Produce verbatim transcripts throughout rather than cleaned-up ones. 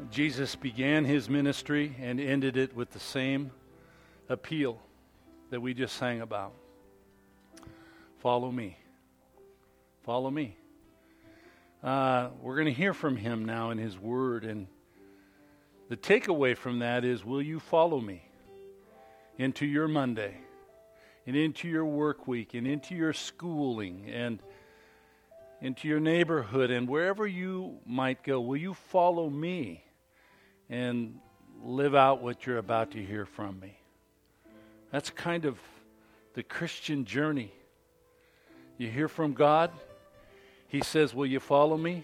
Jesus began his ministry and ended it with the same appeal that we just sang about. Follow me. Follow me. Uh, we're going to hear from him now in his word, and the takeaway from that is, will you follow me into your Monday and into your work week and into your schooling and into your neighborhood and wherever you might go? Will you follow me and live out what you're about to hear from me? That's kind of the Christian journey. You hear from God. He says, will you follow me?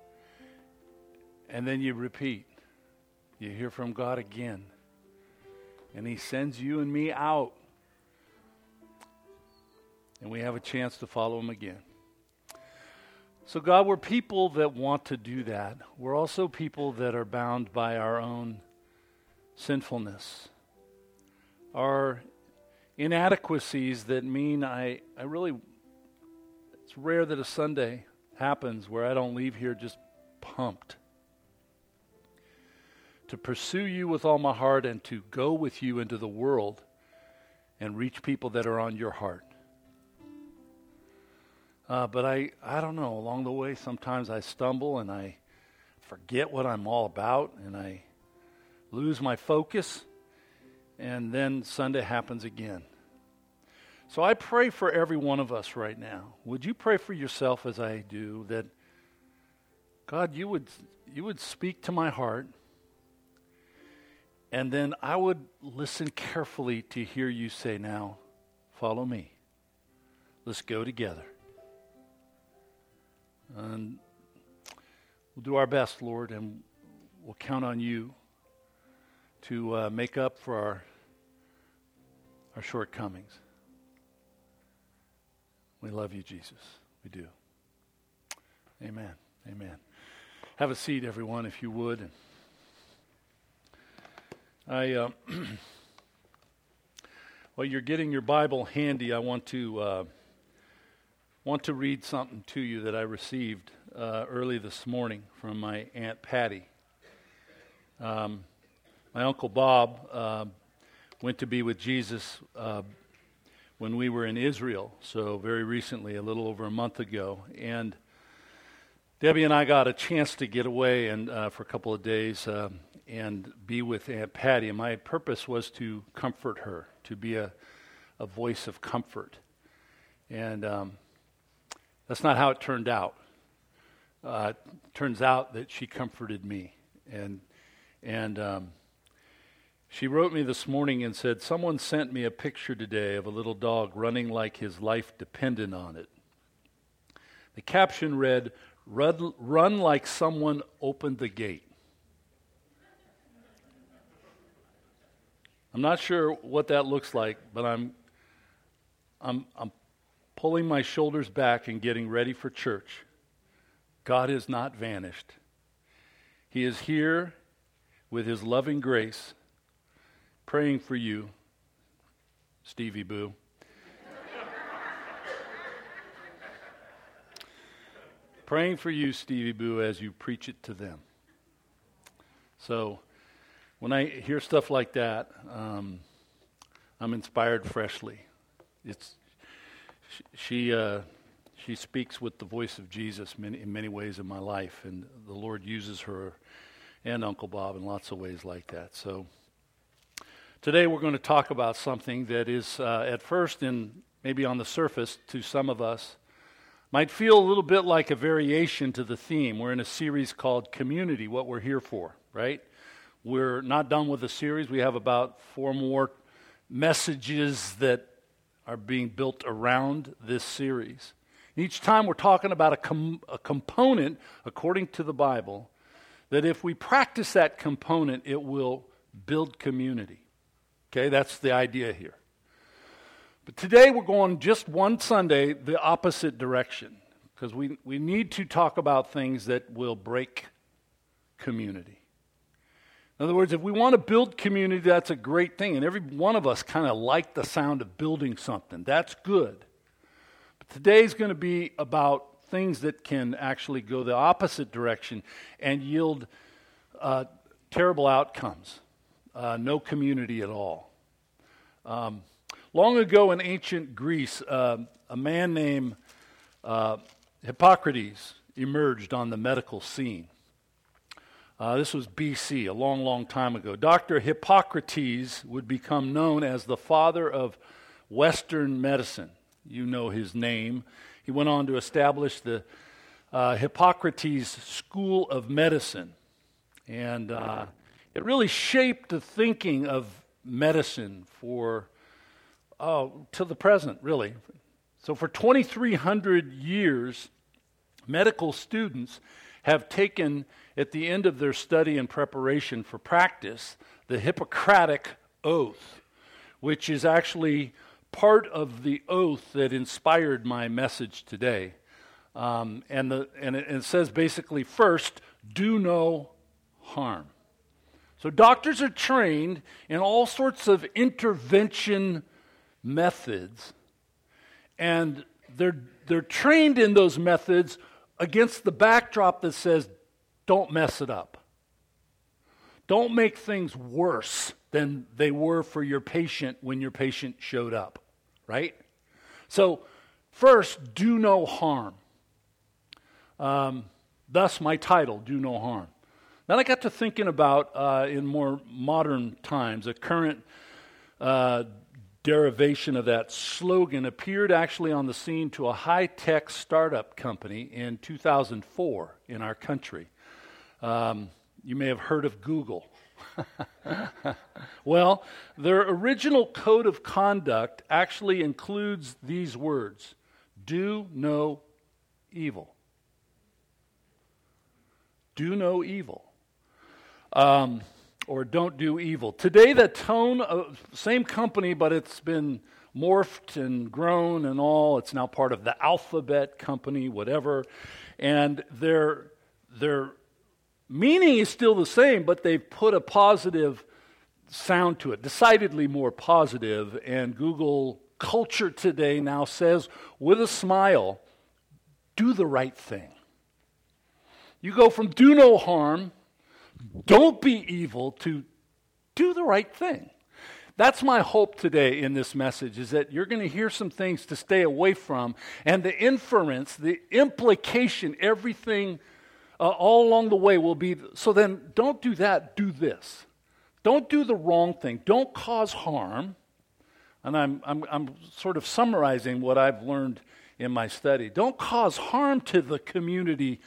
And then you repeat. You hear from God again. And he sends you and me out. And we have a chance to follow him again. So God, we're people that want to do that. We're also people that are bound by our own sinfulness. Our inadequacies that mean I, I really, it's rare that a Sunday happens where I don't leave here just pumped to pursue you with all my heart and to go with you into the world and reach people that are on your heart. Uh, but I, I don't know, along the way sometimes I stumble and I forget what I'm all about and I lose my focus, and then Sunday happens again. So I pray for every one of us right now. Would you pray for yourself as I do, that God, you would you would speak to my heart, and then I would listen carefully to hear you say, now, follow me. Let's go together. And we'll do our best, Lord, and we'll count on you to uh, make up for our, our shortcomings. We love you, Jesus. We do. Amen. Amen. Have a seat, everyone, if you would. I, uh, while you're getting your Bible handy, I want to uh, want to read something to you that I received uh, early this morning from my Aunt Patty. Um, my Uncle Bob uh, went to be with Jesus uh, when we were in Israel, so very recently, a little over a month ago. And Debbie and I got a chance to get away and uh, for a couple of days uh, and be with Aunt Patty. And my purpose was to comfort her, to be a, a voice of comfort. And um, that's not how it turned out. Uh, it turns out that she comforted me. And and um, she wrote me this morning and said, someone sent me a picture today of a little dog running like his life depended on it. The caption read, run, run like someone opened the gate. I'm not sure what that looks like, but I'm I'm I'm pulling my shoulders back and getting ready for church. God is not vanished. He is here with his loving grace, praying for you, Stevie Boo. Praying for you, Stevie Boo, as you preach it to them. So when I hear stuff like that, um, I'm inspired freshly. It's she uh, she speaks with the voice of Jesus many, in many ways in my life, and the Lord uses her and Uncle Bob in lots of ways like that. So today we're going to talk about something that is uh, at first and maybe on the surface to some of us might feel a little bit like a variation to the theme. We're in a series called Community, what we're here for, right? We're not done with the series. We have about four more messages that are being built around this series. Each time we're talking about a, com- a component, according to the Bible, that if we practice that component, it will build community. Okay, that's the idea here. But today we're going just one Sunday the opposite direction, because we, we need to talk about things that will break community. In other words, if we want to build community, that's a great thing. And every one of us kind of like the sound of building something. That's good. But today's going to be about things that can actually go the opposite direction and yield uh, terrible outcomes, uh, no community at all. Um, long ago in ancient Greece, uh, a man named uh, Hippocrates emerged on the medical scene. Uh, this was B C, a long, long time ago. Doctor Hippocrates would become known as the father of Western medicine. You know his name. He went on to establish the uh, Hippocrates School of Medicine. And uh, it really shaped the thinking of medicine for, oh, to the present, really. So for twenty-three hundred years, medical students have taken, at the end of their study and preparation for practice, the Hippocratic Oath, which is actually part of the oath that inspired my message today. Um, and, the, and, it, and it says basically, first, do no harm. So doctors are trained in all sorts of intervention methods, and they're they're trained in those methods against the backdrop that says, don't mess it up. Don't make things worse than they were for your patient when your patient showed up, right? So, first, do no harm. Um, thus my title, Do No Harm. Then I got to thinking about, uh, in more modern times, a current uh, derivation of that slogan appeared actually on the scene to a high-tech startup company in two thousand four in our country. Um, you may have heard of Google. Well, their original code of conduct actually includes these words: do no evil. Do no evil. Um, or don't do evil. Today, the tone of same company, but it's been morphed and grown and all. It's now part of the Alphabet company, whatever. And their their meaning is still the same, but they've put a positive sound to it, decidedly more positive. And Google culture today now says, with a smile, do the right thing. You go from do no harm, don't be evil, to do the right thing. That's my hope today in this message, is that you're going to hear some things to stay away from, and the inference, the implication, everything uh, all along the way will be, so then don't do that, do this. Don't do the wrong thing. Don't cause harm. And I'm, I'm, I'm sort of summarizing what I've learned in my study. Don't cause harm to the community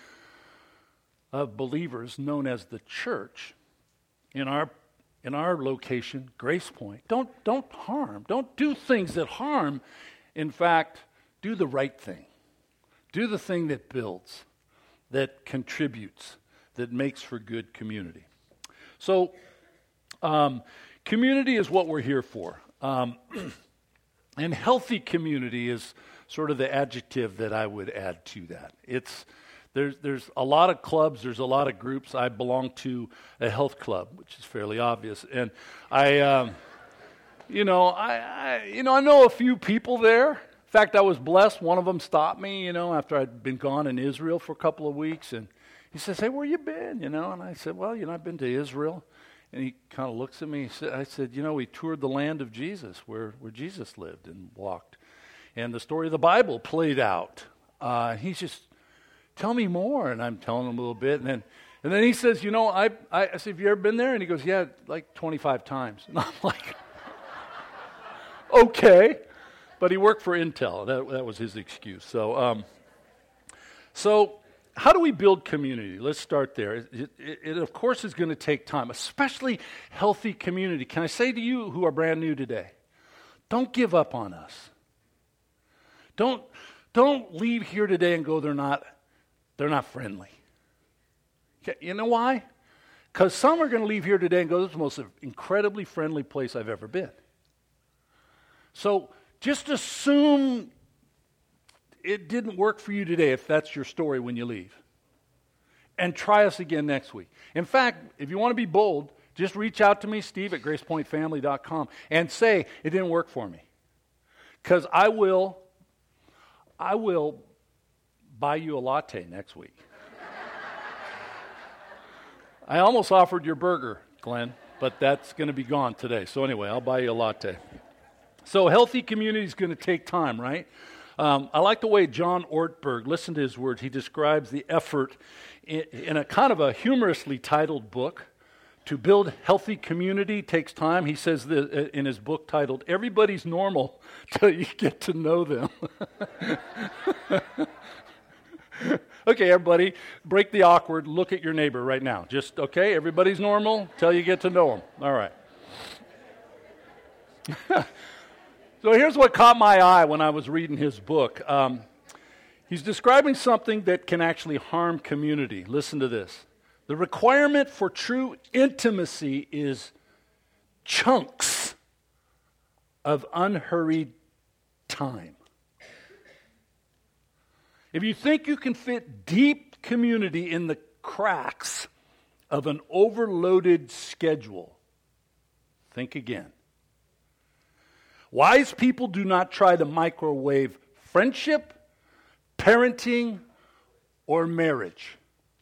of believers known as the church in our in our location, Grace Point. Don't don't harm. Don't do things that harm. In fact, do the right thing. Do the thing that builds, that contributes, that makes for good community. So, um, community is what we're here for. Um, and healthy community is sort of the adjective that I would add to that. It's There's there's a lot of clubs, there's a lot of groups. I belong to a health club, which is fairly obvious. And I, um, you know, I, I, you know, I know a few people there. In fact, I was blessed. One of them stopped me, you know, after I'd been gone in Israel for a couple of weeks. And he says, hey, where you been, you know? And I said, well, you know, I've been to Israel. And he kind of looks at me. I said, you know, we toured the land of Jesus, where, where Jesus lived and walked. And the story of the Bible played out. Uh, he's just... Tell me more, and I'm telling him a little bit, and then, and then he says, you know, I, I, I said, have you ever been there? And he goes, yeah, like twenty-five times. And I'm like, okay, but he worked for Intel. That that was his excuse. So, um, so how do we build community? Let's start there. It, it, it of course, is going to take time, especially healthy community. Can I say to you who are brand new today, don't give up on us. Don't don't leave here today and go, they're not. They're not friendly. You know why? Because some are going to leave here today and go, this is the most incredibly friendly place I've ever been. So just assume it didn't work for you today if that's your story when you leave. And try us again next week. In fact, if you want to be bold, just reach out to me, Steve at grace point family dot com, and say, it didn't work for me. Because I will, I will... buy you a latte next week. I almost offered your burger, Glenn, but that's going to be gone today. So anyway, I'll buy you a latte. So healthy community is going to take time, right? Um, I like the way John Ortberg, listen to his words, he describes the effort in, in a kind of a humorously titled book. To build healthy community takes time. He says this in his book titled, Everybody's Normal Till You Get to Know Them. Okay, everybody, break the awkward. Look at your neighbor right now. Just, okay, everybody's normal till you get to know them. All right. So here's what caught my eye when I was reading his book. Um, he's describing something that can actually harm community. Listen to this. The requirement for true intimacy is chunks of unhurried time. If you think you can fit deep community in the cracks of an overloaded schedule, think again. Wise people do not try to microwave friendship, parenting, or marriage.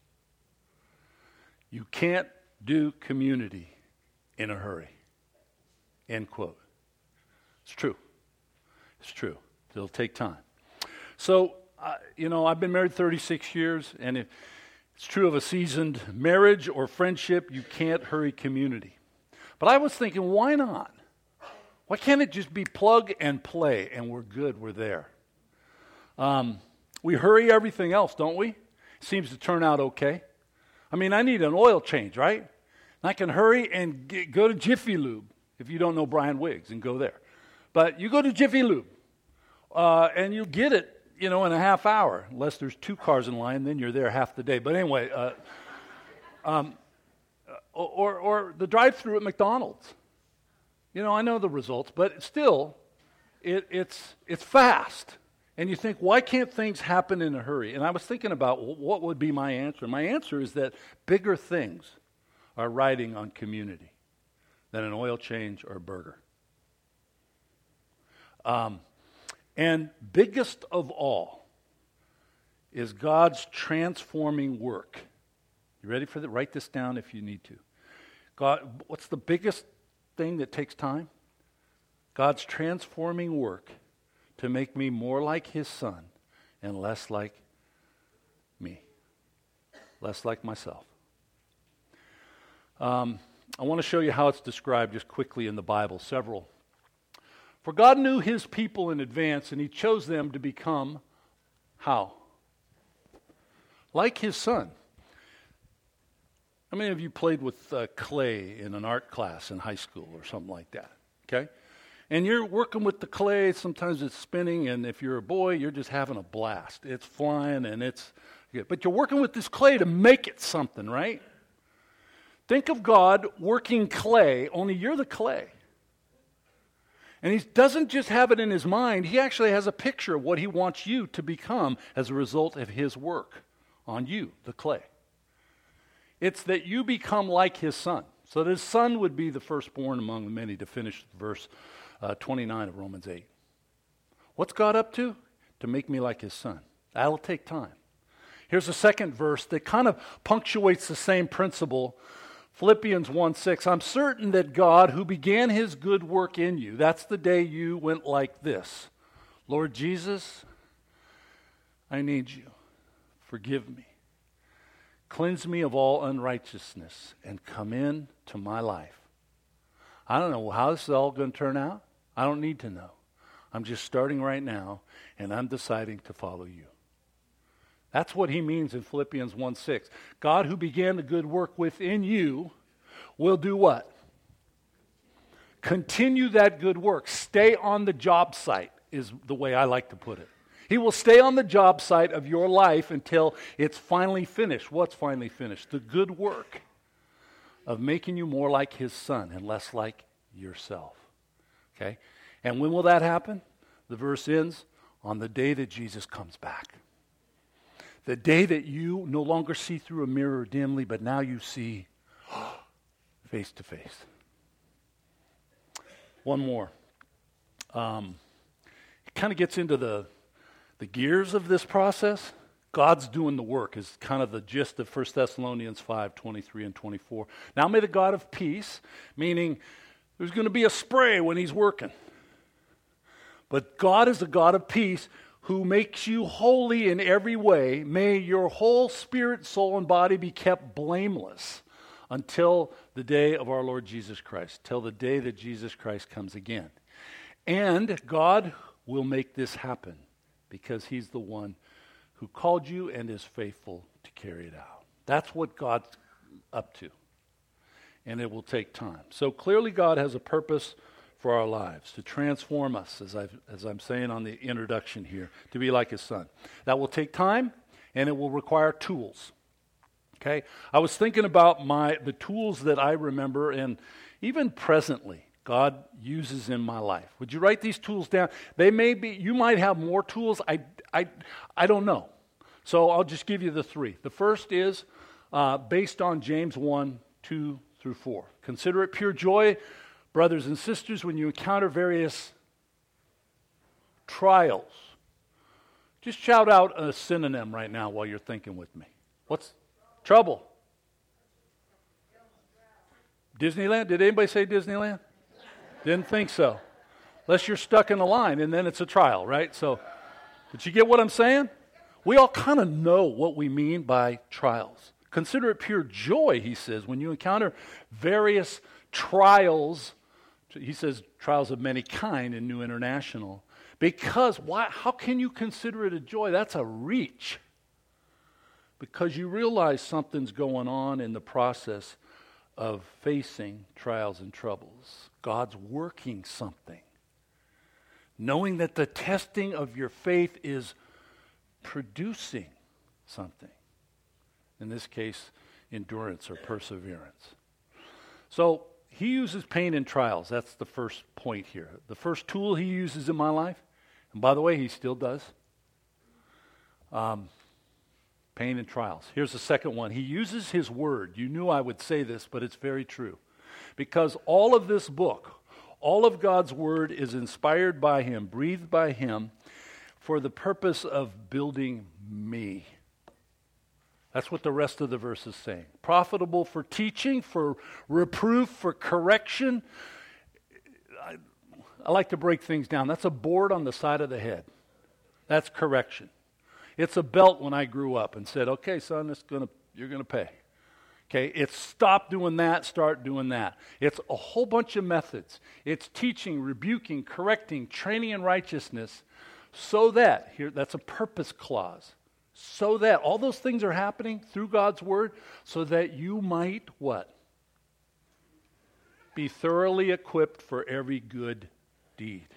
You can't do community in a hurry. End quote. It's true. It's true. It'll take time. So, uh, you know, I've been married thirty-six years, and if it's true of a seasoned marriage or friendship, you can't hurry community. But I was thinking, why not? Why can't it just be plug and play, and we're good, we're there? Um, we hurry everything else, don't we? Seems to turn out okay. I mean, I need an oil change, right? And I can hurry and get, go to Jiffy Lube, if you don't know Brian Wiggs, and go there. But you go to Jiffy Lube, uh, and you get it, you know, in a half hour. Unless there's two cars in line, then you're there half the day. But anyway, uh, um, or, or the drive-thru at McDonald's. You know, I know the results, but still, it, it's it's fast. And you think, why can't things happen in a hurry? And I was thinking about, well, what would be my answer? My answer is that bigger things are riding on community than an oil change or a burger. Um, and biggest of all is God's transforming work. You ready for that? Write this down if you need to. God, what's the biggest thing that takes time? God's transforming work to make me more like his son and less like me, less like myself. Um, I want to show you how it's described just quickly in the Bible, several. For God knew his people in advance, and he chose them to become, how? Like his son. How many of you played with uh, clay in an art class in high school or something like that? Okay? And you're working with the clay, sometimes it's spinning, and if you're a boy, you're just having a blast. It's flying, and it's good. But you're working with this clay to make it something, right? Think of God working clay, only you're the clay. And he doesn't just have it in his mind, he actually has a picture of what he wants you to become as a result of his work on you, the clay. It's that you become like his son. So that his son would be the firstborn among the many, to finish verse uh, twenty-nine of Romans eight. What's God up to? To make me like his son. That'll take time. Here's a second verse that kind of punctuates the same principle. Philippians one six. I'm certain that God, who began his good work in you, that's the day you went like this. Lord Jesus, I need you. Forgive me. Cleanse me of all unrighteousness and come in to my life. I don't know how this is all going to turn out. I don't need to know. I'm just starting right now, and I'm deciding to follow you. That's what he means in Philippians one six. God, who began the good work within you, will do what? Continue that good work. Stay on the job site is the way I like to put it. He will stay on the job site of your life until it's finally finished. What's finally finished? The good work of making you more like his son and less like yourself. Okay? And when will that happen? The verse ends, on the day that Jesus comes back. The day that you no longer see through a mirror dimly, but now you see face to face. One more. Um, it kind of gets into the, the gears of this process. God's doing the work is kind of the gist of First Thessalonians five, twenty-three and twenty-four. Now may the God of peace, meaning there's going to be a spray when he's working. But God is a God of peace who makes you holy in every way. May your whole spirit, soul, and body be kept blameless until the day of our Lord Jesus Christ, till the day that Jesus Christ comes again. And God will make this happen because he's the one who called you and is faithful to carry it out. That's what God's up to. And it will take time. So clearly God has a purpose for our lives, to transform us, as, I've, as I'm saying on the introduction here, to be like his son. That will take time, and it will require tools. Okay? I was thinking about my the tools that I remember, and even presently, God uses in my life. Would you write these tools down? They may be, you might have more tools. I, I, I don't know. So I'll just give you the three. The first is uh, based on James one, two through four. Consider it pure joy, brothers and sisters, when you encounter various trials. Just shout out a synonym right now while you're thinking with me. What's trouble? Disneyland? Did anybody say Disneyland? Didn't think so. Unless you're stuck in a line, and then it's a trial, right? So, did you get what I'm saying? We all kind of know what we mean by trials. Consider it pure joy, he says, when you encounter various trials. He says trials of many kind in New International. Because why? How can you consider it a joy? That's a reach. Because you realize something's going on in the process of facing trials and troubles. God's working something. Knowing that the testing of your faith is producing something. In this case, endurance or perseverance. So, he uses pain and trials. That's the first point here. The first tool he uses in my life, and by the way, he still does, um, pain and trials. Here's the second one. He uses his word. You knew I would say this, but it's very true. Because all of this book, all of God's word is inspired by him, breathed by him, for the purpose of building me. That's what the rest of the verse is saying. Profitable for teaching, for reproof, for correction. I, I like to break things down. That's a board on the side of the head. That's correction. It's a belt when I grew up and said, okay, son, it's gonna, you're going to pay. Okay, it's stop doing that, start doing that. It's a whole bunch of methods. It's teaching, rebuking, correcting, training in righteousness, so that, here, that's a purpose clause. So that all those things are happening through God's word so that you might what? Be thoroughly equipped for every good deed.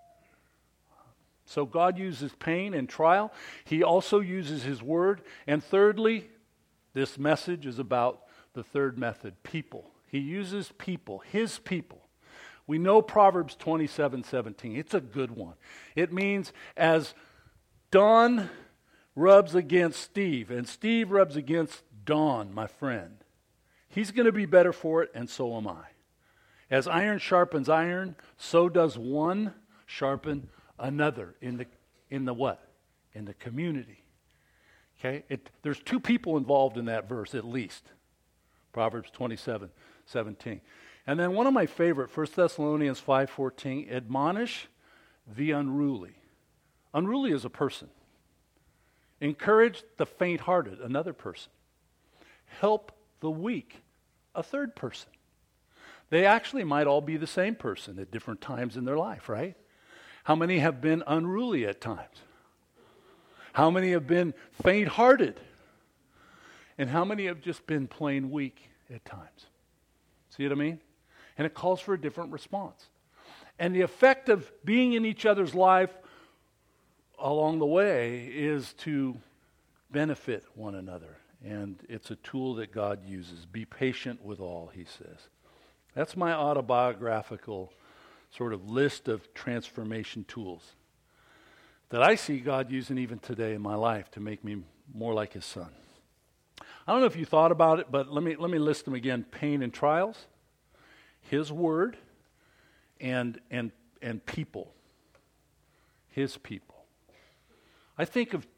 So God uses pain and trial. He also uses his word. And thirdly, this message is about the third method, people. He uses people, his people. We know Proverbs twenty-seven seventeen. It's a good one. It means as Don rubs against Steve, and Steve rubs against Don, my friend, he's going to be better for it, and so am I. As iron sharpens iron, so does one sharpen another in the in the what? In the community. Okay? It, there's two people involved in that verse, at least. Proverbs twenty-seven seventeen. And then one of my favorite, First Thessalonians five fourteen, admonish the unruly. Unruly is a person. Encourage the faint-hearted, another person. Help the weak, a third person. They actually might all be the same person at different times in their life, right? How many have been unruly at times? How many have been faint-hearted? And how many have just been plain weak at times? See what I mean? And it calls for a different response. And the effect of being in each other's life along the way is to benefit one another. And it's a tool that God uses. Be patient with all, he says. That's my autobiographical sort of list of transformation tools that I see God using even today in my life to make me more like his son. I don't know if you thought about it, but let me let me list them again. Pain and trials, his word, and and and people. His people. I think of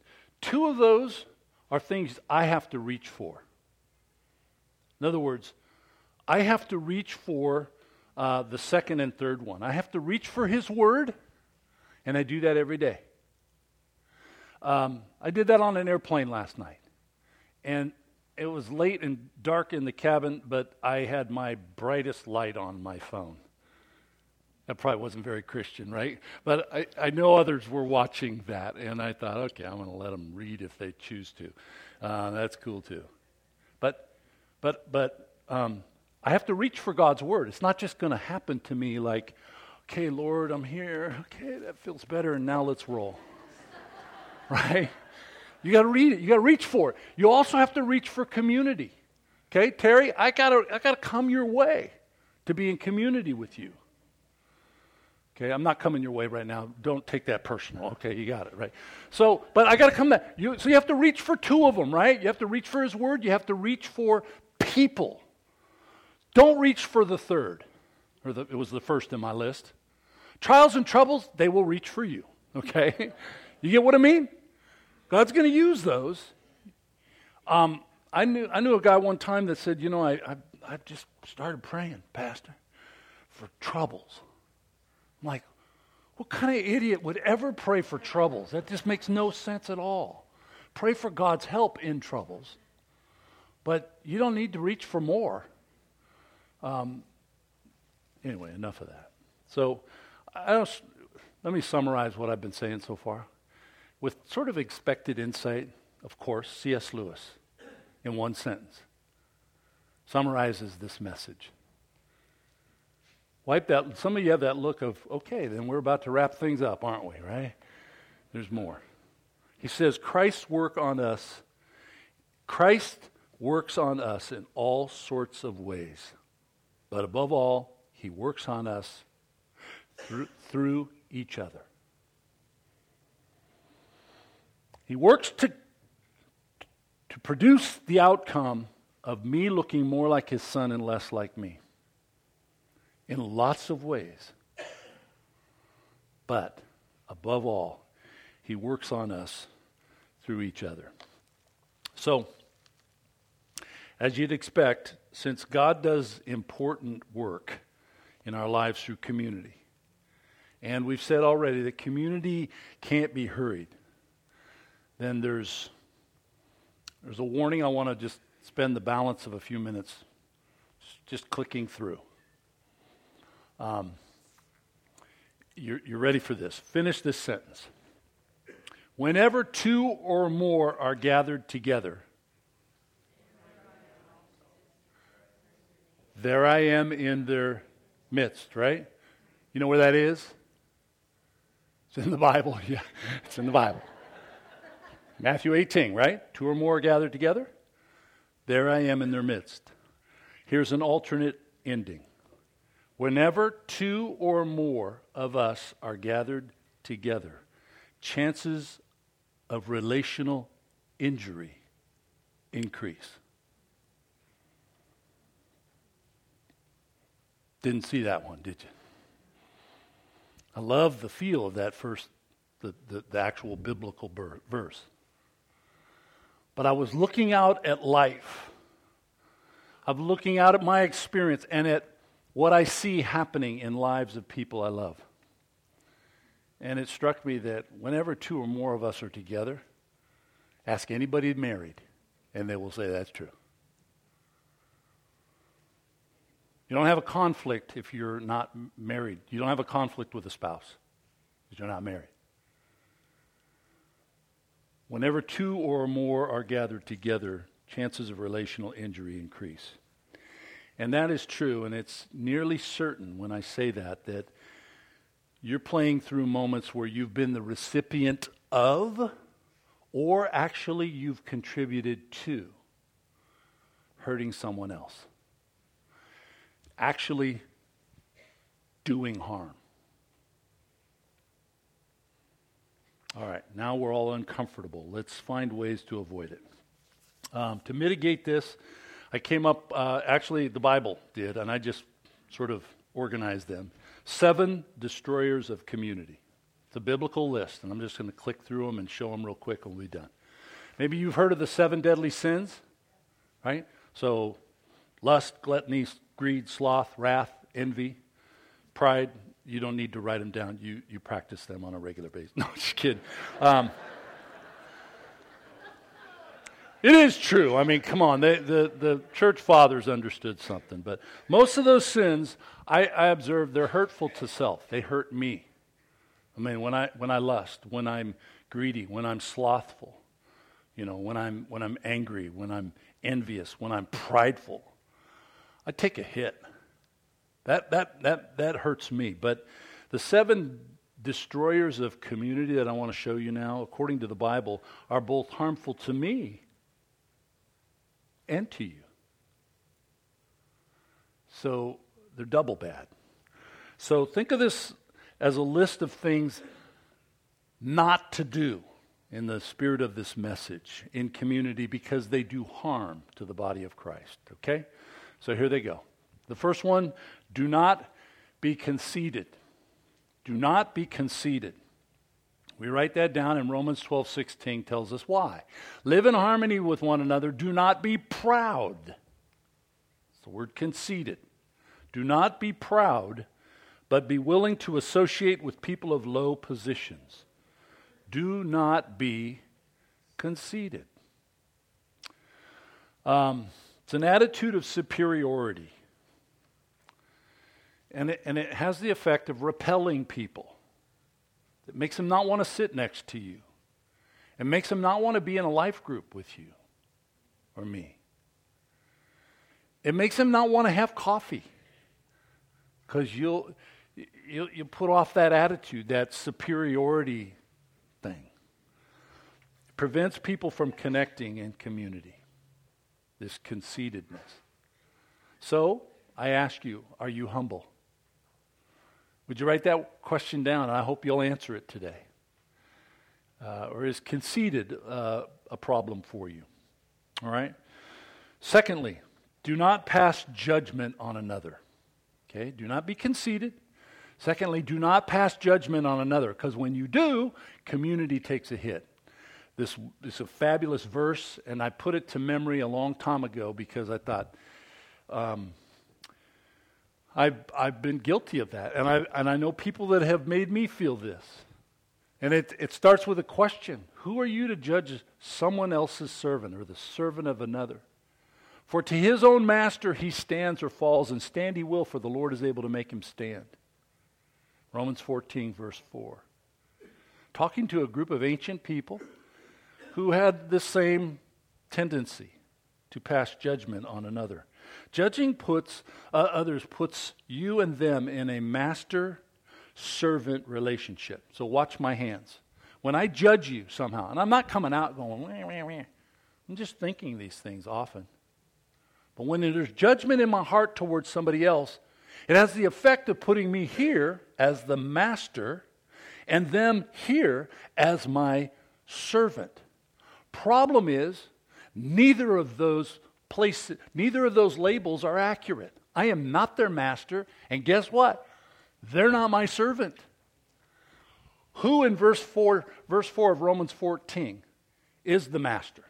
Two of those are things I have to reach for. In other words, I have to reach for uh, the second and third one. I have to reach for His Word, and I do that every day. Um, I did that on an airplane last night, and it was late and dark in the cabin, but I had my brightest light on my phone. That probably wasn't very Christian, right? But I, I know others were watching that, and I thought, okay, I'm going to let them read if they choose to. Uh, that's cool too. But, but, but um, I have to reach for God's Word. It's not just going to happen to me like, okay, Lord, I'm here. Okay, that feels better, and now let's roll. Right? You got to read it. You got to reach for it. You also have to reach for community. Okay, Terry, I got to I got to come your way to be in community with you. Okay, I'm not coming your way right now. Don't take that personal. Okay, you got it, right? So, but I got to come back. You, so you have to reach for two of them, right? You have to reach for His Word. You have to reach for people. Don't reach for the third. Or the, it was the first in my list. Trials and troubles, they will reach for you. Okay? You get what I mean? God's going to use those. Um, I knew I knew a guy one time that said, you know, I, I I just started praying, Pastor, for troubles. I'm like, what kind of idiot would ever pray for troubles? That just makes no sense at all. Pray for God's help in troubles. But you don't need to reach for more. Um, anyway, enough of that. So I don't, let me summarize what I've been saying so far. With sort of expected insight, of course, C S Lewis, in one sentence, summarizes this message. Wipe that. Some of you have that look of, okay, then we're about to wrap things up, aren't we, right? There's more. He says, Christ's work on us, Christ works on us in all sorts of ways. But above all, He works on us through, through each other. He works to, to produce the outcome of me looking more like His Son and less like me. In lots of ways. But above all, He works on us through each other. So, as you'd expect, since God does important work in our lives through community, and we've said already that community can't be hurried, then there's there's a warning. I want to just spend the balance of a few minutes just clicking through. Um, you're, you're ready for this. Finish this sentence. Whenever two or more are gathered together, there I am in their midst, right? You know where that is? It's in the Bible. Yeah, it's in the Bible. Matthew eighteen, right? Two or more are gathered together. There I am in their midst. Here's an alternate ending. Whenever two or more of us are gathered together, chances of relational injury increase. Didn't see that one, did you? I love the feel of that first, the, the, the actual biblical ber- verse. But I was looking out at life. I'm looking out at my experience and at what I see happening in lives of people I love. And it struck me that whenever two or more of us are together, ask anybody married, and they will say that's true. You don't have a conflict if you're not married. You don't have a conflict with a spouse because you're not married. Whenever two or more are gathered together, chances of relational injury increase. And that is true, and it's nearly certain when I say that, that you're playing through moments where you've been the recipient of, or actually you've contributed to, hurting someone else. Actually doing harm. All right, now we're all uncomfortable. Let's find ways to avoid it. Um, to mitigate this, I came up, uh, actually the Bible did, and I just sort of organized them. Seven destroyers of community. It's a biblical list, and I'm just going to click through them and show them real quick and we'll be done. Maybe you've heard of the seven deadly sins, right? So lust, gluttony, greed, sloth, wrath, envy, pride. You don't need to write them down. You you practice them on a regular basis. No, just kidding. Um, it is true. I mean, come on. They, the, the church fathers understood something. But most of those sins, I, I observe, they're hurtful to self. They hurt me. I mean, when I when I lust, when I'm greedy, when I'm slothful, you know, when I'm when I'm angry, when I'm envious, when I'm prideful, I take a hit. That that that that hurts me. But the seven destroyers of community that I want to show you now, according to the Bible, are both harmful to me and to you. So they're double bad. So think of this as a list of things not to do in the spirit of this message in community, because they do harm to the body of Christ. Okay? So here they go. The first one, do not be conceited. Do not be conceited. We write that down in Romans twelve sixteen, tells us why. Live in harmony with one another. Do not be proud. It's the word conceited. Do not be proud, but be willing to associate with people of low positions. Do not be conceited. Um, it's an attitude of superiority. And it, and it has the effect of repelling people. It makes them not want to sit next to you. It makes them not want to be in a life group with you or me. It makes them not want to have coffee, because you'll, you'll, you'll put off that attitude, that superiority thing. It prevents people from connecting in community, this conceitedness. So, I ask you, are you humble? Would you write that question down? I hope you'll answer it today. Uh, or is conceited uh, a problem for you? All right? Secondly, do not pass judgment on another. Okay? Do not be conceited. Secondly, do not pass judgment on another, because when you do, community takes a hit. This, this is a fabulous verse, and I put it to memory a long time ago because I thought, um, I've, I've been guilty of that, and I, and I know people that have made me feel this. And it, it starts with a question. Who are you to judge someone else's servant or the servant of another? For to his own master he stands or falls, and stand he will, for the Lord is able to make him stand. Romans fourteen, verse four. Talking to a group of ancient people who had the same tendency to pass judgment on another. Judging puts uh, others puts you and them in a master-servant relationship. So watch my hands. When I judge you somehow, and I'm not coming out going, wah, wah, wah. I'm just thinking these things often. But when there's judgment in my heart towards somebody else, it has the effect of putting me here as the master and them here as my servant. Problem is, neither of those places, neither of those labels are accurate. I am not their master, and guess what? They're not my servant. Who in verse four, verse four of Romans fourteen is the master?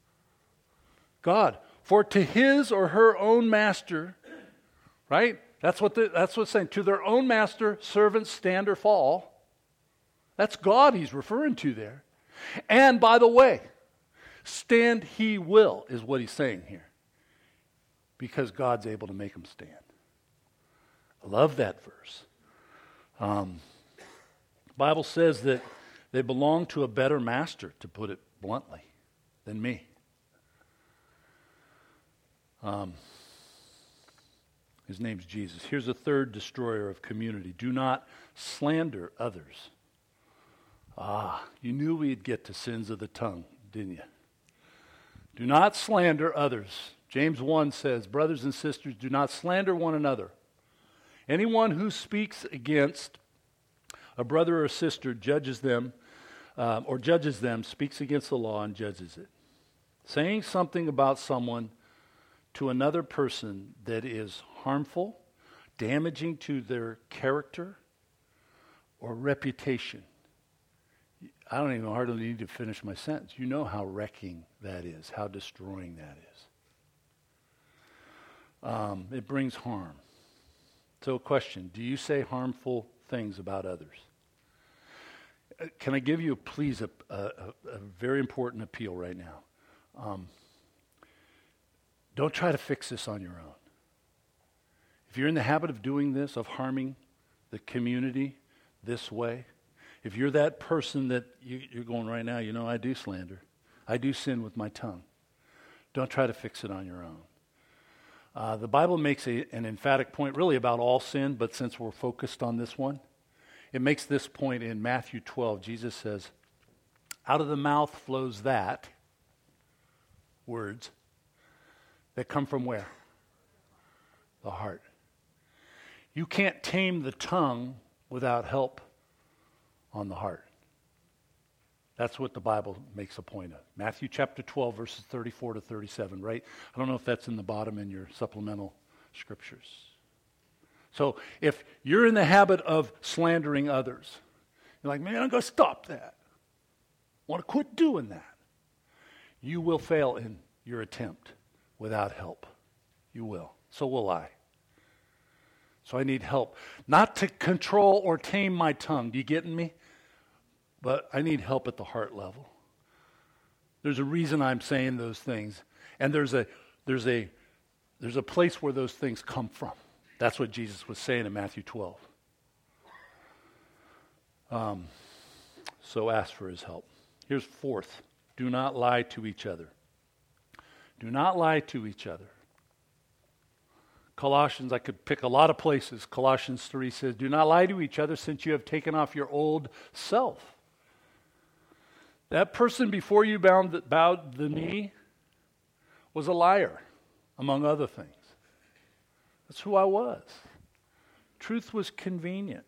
God. For to his or her own master, right? That's what the, that's what's saying. To their own master, servants stand or fall. That's God he's referring to there. And by the way, stand he will is what he's saying here. Because God's able to make them stand. I love that verse. Um, the Bible says that they belong to a better master, to put it bluntly, than me. Um, his name's Jesus. Here's a third destroyer of community. Do not slander others. Ah, you knew we'd get to sins of the tongue, didn't you? Do not slander others. James one says, brothers and sisters, do not slander one another. Anyone who speaks against a brother or sister judges them, uh, or judges them, speaks against the law and judges it. Saying something about someone to another person that is harmful, damaging to their character or reputation I don't even hardly need to finish my sentence. You know how wrecking that is, how destroying that is. Um, it brings harm. So a question, do you say harmful things about others? Uh, Can I give you, please, a, a, a very important appeal right now? Um, don't try to fix this on your own. If you're in the habit of doing this, of harming the community this way, if you're that person that you, you're going right now, you know, I do slander. I do sin with my tongue. Don't try to fix it on your own. Uh, the Bible makes a, an emphatic point really about all sin, but since we're focused on this one, it makes this point in Matthew twelve. Jesus says, out of the mouth flows that, words, that come from where? The heart. You can't tame the tongue without help on the heart. That's what the Bible makes a point of. Matthew chapter twelve, verses thirty-four to thirty-seven, right? I don't know if that's in the bottom in your supplemental scriptures. So if you're in the habit of slandering others, you're like, man, I'm going to stop that. I want to quit doing that. You will fail in your attempt without help. You will. So will I. So I need help. Not to control or tame my tongue. Do you get me? But I need help at the heart level. There's a reason I'm saying those things. And there's a there's a there's a place where those things come from. That's what Jesus was saying in Matthew twelve. Um, so ask for his help. Here's fourth. Do not lie to each other. Do not lie to each other. Colossians, I could pick a lot of places. Colossians three says, do not lie to each other since you have taken off your old self. That person before you bowed, bowed the knee was a liar, among other things. That's who I was. Truth was convenient.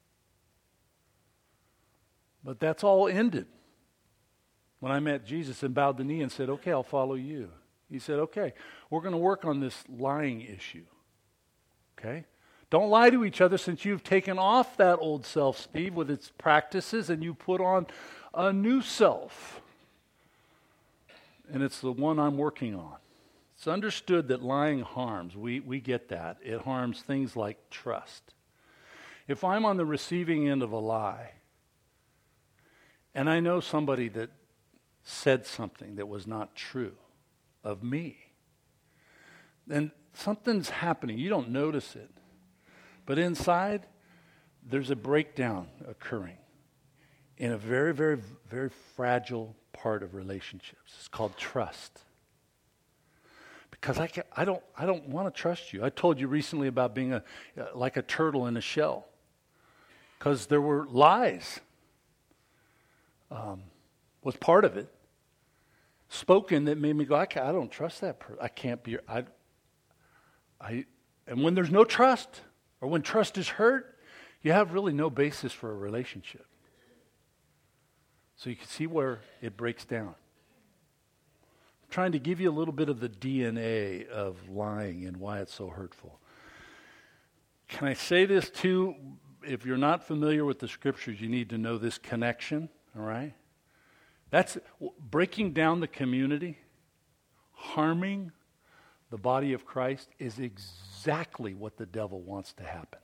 But that's all ended when I met Jesus and bowed the knee and said, okay, I'll follow you. He said, okay, we're going to work on this lying issue. Okay? Don't lie to each other since you've taken off that old self, Steve, with its practices, and you put on a new self. And it's the one I'm working on. It's understood that lying harms. We, we get that. It harms things like trust. If I'm on the receiving end of a lie, and I know somebody that said something that was not true of me, then something's happening. You don't notice it. But inside, there's a breakdown occurring in a very, very, very fragile part of relationships. It's called trust. Because I, can, I don't, I don't want to trust you. I told you recently about being a uh, like a turtle in a shell, because there were lies. Um, was part of it spoken that made me go, I, can't, I don't trust that person. I can't be. I, I, and when there's no trust, or when trust is hurt, you have really no basis for a relationship. So you can see where it breaks down. I'm trying to give you a little bit of the D N A of lying and why it's so hurtful. Can I say this too? If you're not familiar with the scriptures, you need to know this connection, all right? That's breaking down the community, harming the body of Christ is exactly what the devil wants to happen.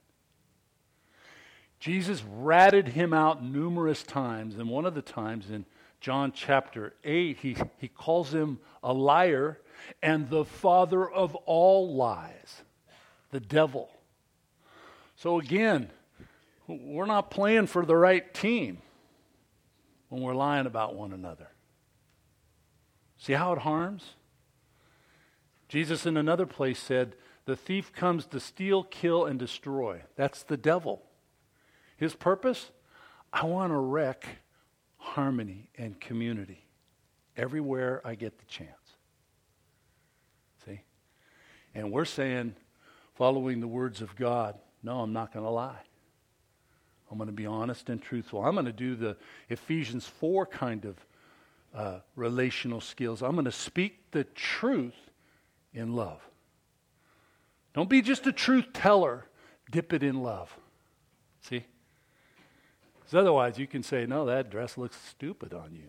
Jesus ratted him out numerous times, and one of the times in John chapter eight, he, he calls him a liar and the father of all lies, the devil. So again, we're not playing for the right team when we're lying about one another. See how it harms? Jesus in another place said, the thief comes to steal, kill, and destroy. That's the devil. His purpose? I want to wreck harmony and community everywhere I get the chance. See? And we're saying, following the words of God, no, I'm not going to lie. I'm going to be honest and truthful. I'm going to do the Ephesians four kind of uh, relational skills. I'm going to speak the truth in love. Don't be just a truth teller. Dip it in love. See? Because otherwise you can say, no, that dress looks stupid on you.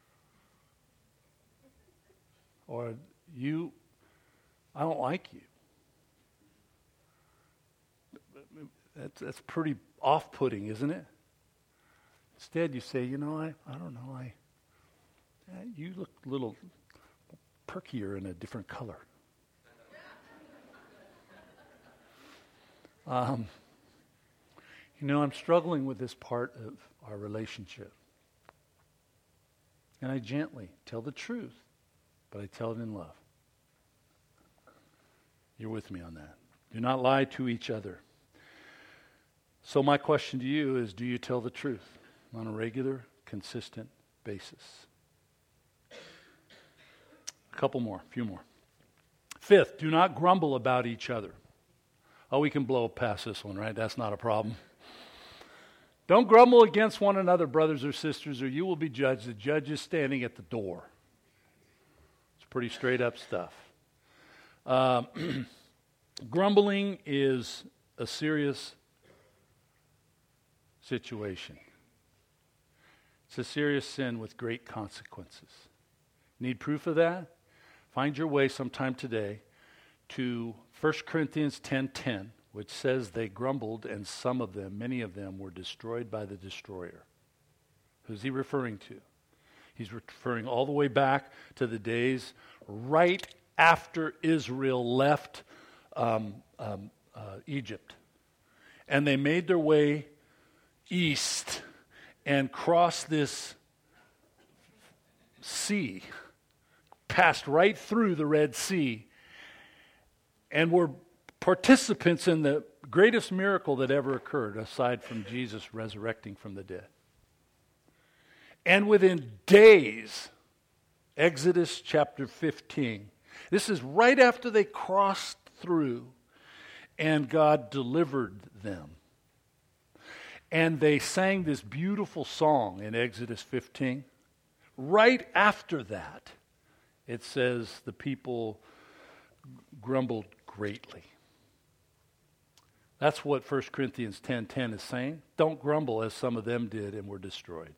Or you, I don't like you. That's, that's pretty off-putting, isn't it? Instead, you say, you know, I, I don't know, I, eh, you look a little perkier in a different color. Um, you know, I'm struggling with this part of our relationship. And I gently tell the truth, but I tell it in love. You're with me on that. Do not lie to each other. So my question to you is, do you tell the truth on a regular, consistent basis? A couple more, a few more. Fifth, do not grumble about each other. Oh, we can blow past this one, right? That's not a problem. Don't grumble against one another, brothers or sisters, or you will be judged. The judge is standing at the door. It's pretty straight up stuff. Um, grumbling is a serious situation. It's a serious sin with great consequences. Need proof of that? Find your way sometime today to First Corinthians ten ten, which says they grumbled, and some of them, many of them, were destroyed by the destroyer. Who's he referring to? He's referring all the way back to the days right after Israel left um, um, uh, Egypt. And they made their way east and crossed this sea, passed right through the Red Sea, and were participants in the greatest miracle that ever occurred, aside from Jesus resurrecting from the dead. And within days, Exodus chapter fifteen, this is right after they crossed through and God delivered them. And they sang this beautiful song in Exodus fifteen. Right after that, it says the people grumbled greatly. That's what First Corinthians ten ten is saying. Don't grumble as some of them did and were destroyed.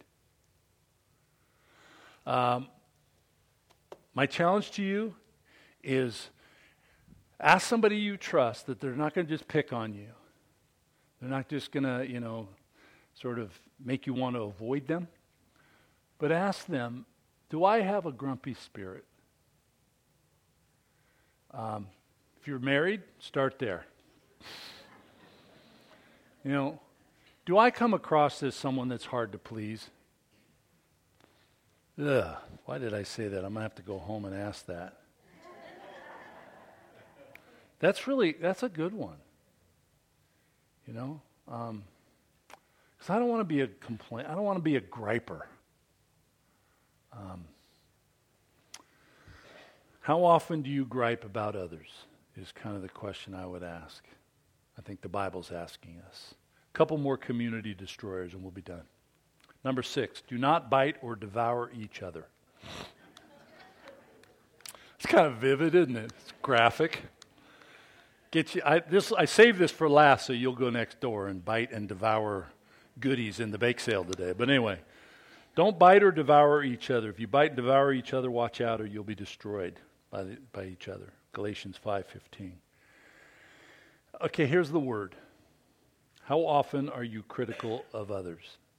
Um, my challenge to you is ask somebody you trust that they're not going to just pick on you. They're not just going to, you know, sort of make you want to avoid them. But ask them, do I have a grumpy spirit? Um, if you're married, start there. You know, do I come across as someone that's hard to please? Ugh, why did I say that? I'm going to have to go home and ask that. That's really, that's a good one. You know? Um, because I don't want to be a complaint. I don't want to be a griper. Um, how often do you gripe about others is kind of the question I would ask. I think the Bible's asking us. A couple more community destroyers and we'll be done. Number six, do not bite or devour each other. It's kind of vivid, isn't it? It's graphic. Get you, I, this, I saved this for last so you'll go next door and bite and devour goodies in the bake sale today. But anyway, don't bite or devour each other. If you bite and devour each other, watch out or you'll be destroyed by, the, by each other. Galatians five fifteen. Okay, here's the word. How often are you critical of others?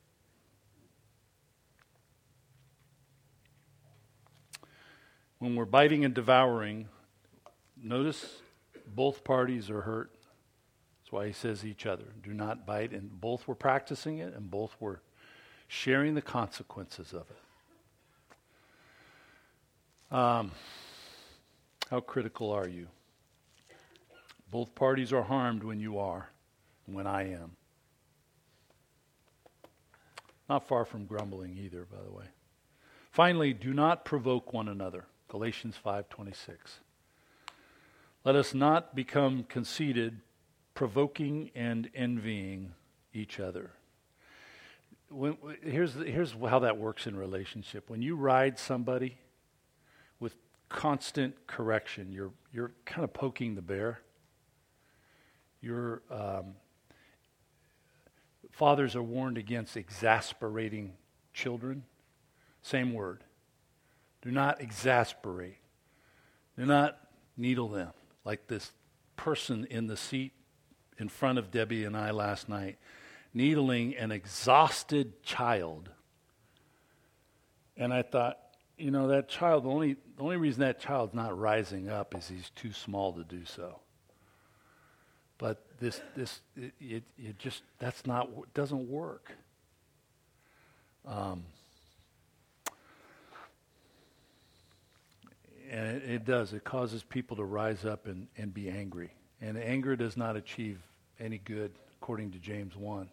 When we're biting and devouring, notice both parties are hurt. That's why he says each other. Do not bite. And both were practicing it and both were sharing the consequences of it. Um, how critical are you? Both parties are harmed when you are, and when I am. Not far from grumbling either, by the way. Finally, do not provoke one another. Galatians five twenty-six. Let us not become conceited, provoking and envying each other. When, here's, here's how that works in relationship. When you ride somebody with constant correction, you're, you're kind of poking the bear. You're um, fathers are warned against exasperating children. Same word. Do not exasperate. Do not needle them like this person in the seat in front of Debbie and I last night, needling an exhausted child. And I thought, you know, that child, the only, the only reason that child's not rising up is he's too small to do so. But this, this, it, it, it just, that's not, doesn't work. Um, and it, it does. It causes people to rise up and, and be angry. And anger does not achieve any good, according to James one.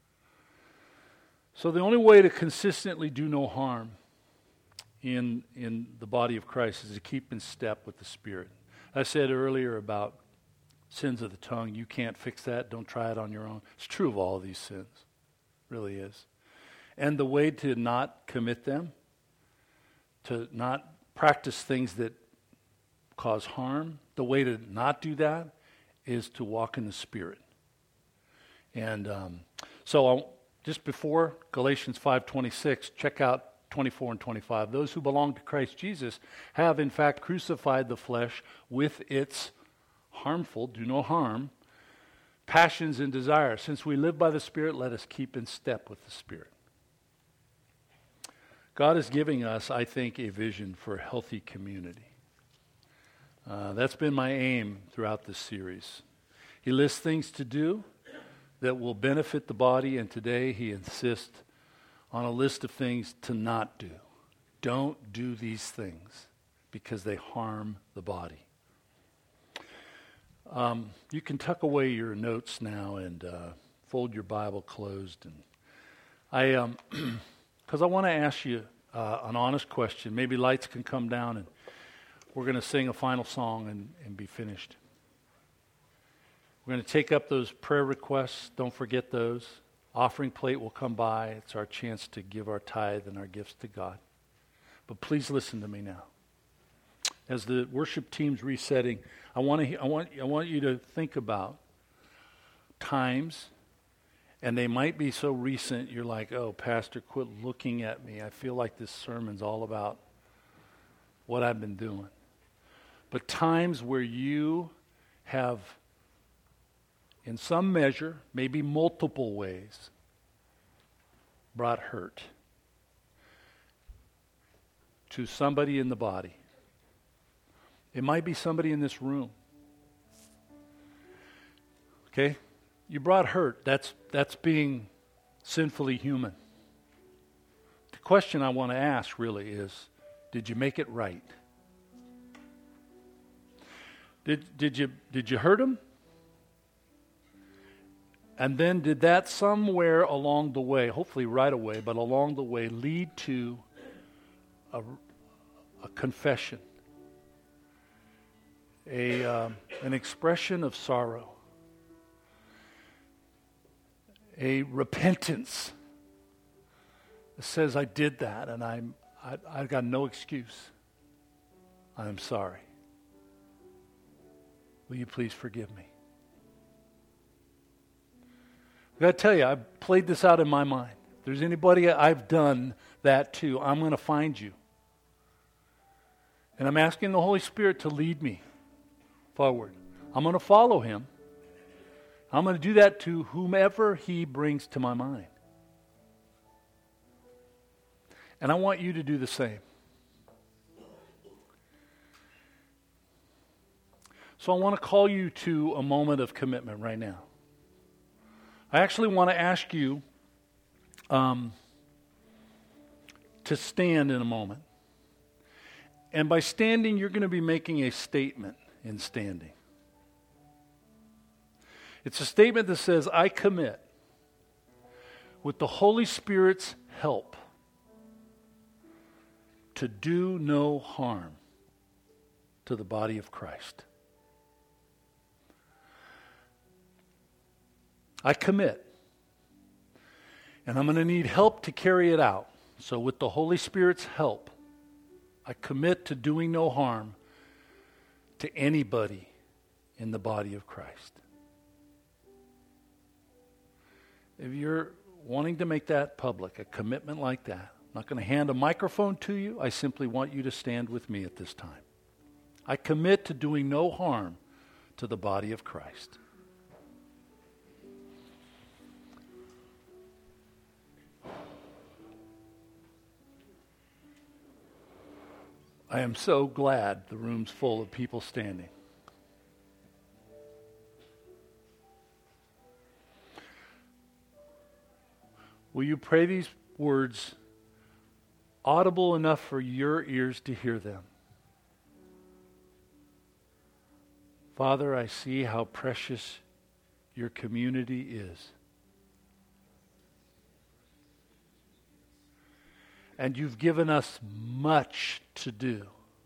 So the only way to consistently do no harm in in the body of Christ is to keep in step with the Spirit. I said earlier about sins of the tongue. You can't fix that. Don't try it on your own. It's true of all of these sins. It really is. And the way to not commit them, to not practice things that cause harm, the way to not do that is to walk in the Spirit. And um, so I'll, just before Galatians five twenty-six, check out twenty-four and twenty-five. Those who belong to Christ Jesus have in fact crucified the flesh with its harmful, do no harm, passions and desires. Since we live by the Spirit, let us keep in step with the Spirit. God is giving us, I think, a vision for a healthy community. Uh, that's been my aim throughout this series. He lists things to do that will benefit the body, and today he insists on a list of things to not do. Don't do these things because they harm the body. Um, you can tuck away your notes now and uh, fold your Bible closed. And I, um, because I want to ask you uh, an honest question. Maybe lights can come down, and we're going to sing a final song and, and be finished. We're going to take up those prayer requests. Don't forget those. Offering plate will come by. It's our chance to give our tithe and our gifts to God. But please listen to me now. As the worship team's resetting, I want to I want I want you to think about times, and they might be so recent you're like, "Oh, Pastor, quit looking at me. I feel like this sermon's all about what I've been doing." But times where you have, in some measure, maybe multiple ways, brought hurt to somebody in the body. It might be somebody in this room. Okay? You brought hurt. That's that's being sinfully human. The question I want to ask really is, did you make it right? Did did you did you hurt him? And then did that somewhere along the way, hopefully right away, but along the way, lead to a, a confession, a um, an expression of sorrow, a repentance that says, I did that and I'm, I, I've got no excuse. I'm sorry. Will you please forgive me? I've got to tell you, I've played this out in my mind. If there's anybody I've done that to, I'm going to find you. And I'm asking the Holy Spirit to lead me forward. I'm going to follow him. I'm going to do that to whomever he brings to my mind. And I want you to do the same. So I want to call you to a moment of commitment right now. I actually want to ask you um, to stand in a moment. And by standing, you're going to be making a statement in standing. It's a statement that says, I commit, with the Holy Spirit's help, to do no harm to the body of Christ. I commit. And I'm going to need help to carry it out. So with the Holy Spirit's help, I commit to doing no harm to anybody in the body of Christ. if you're wanting to make that public, a commitment like that, I'm not going to hand a microphone to you. I simply want you to stand with me at this time. I commit to doing no harm to the body of Christ. I am so glad the room's full of people standing. Will you pray these words audible enough for your ears to hear them? Father, I see how precious your community is. And you've given us much to do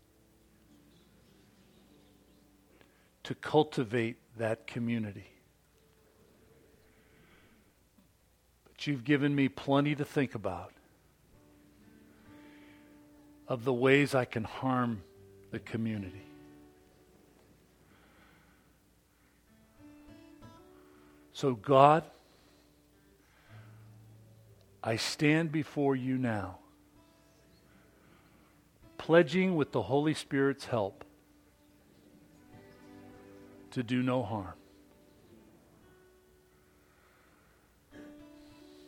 to cultivate that community. But you've given me plenty to think about of the ways I can harm the community. So God, I stand before you now, pledging with the Holy Spirit's help to do no harm.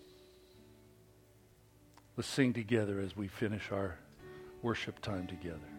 Let's sing together as we finish our worship time together.